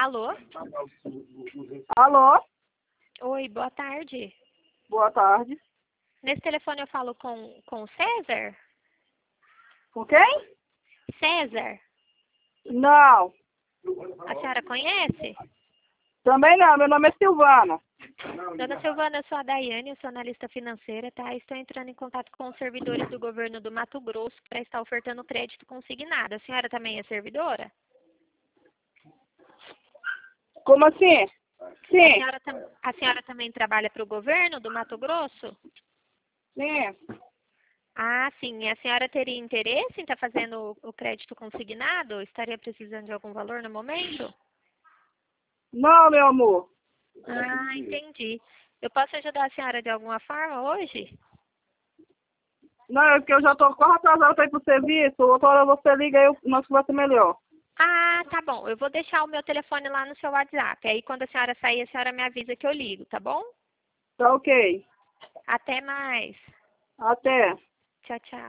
Alô? Alô? Oi, boa tarde. Boa tarde. Nesse telefone eu falo com o César? Com quem? César? Não. A senhora conhece? Também não. Meu nome é Silvana. Dona Silvana, eu sou a Daiane, eu sou analista financeira, tá? Estou entrando em contato com os servidores do governo do Mato Grosso para estar ofertando crédito consignado. A senhora também é servidora? Como assim? Sim. A senhora também trabalha para o governo do Mato Grosso? Sim. Ah, sim. A senhora teria interesse em estar fazendo o crédito consignado? Estaria precisando de algum valor no momento? Não, meu amor. Ah, entendi. Eu posso ajudar a senhora de alguma forma hoje? Não, é porque eu já tô quase atrasada para ir pro serviço. Outra hora você liga e nós conversamos melhor. Ah, tá bom. Eu vou deixar o meu telefone lá no seu WhatsApp. Aí quando a senhora sair, a senhora me avisa que eu ligo, tá bom? Tá ok. Até mais. Até. Tchau, tchau.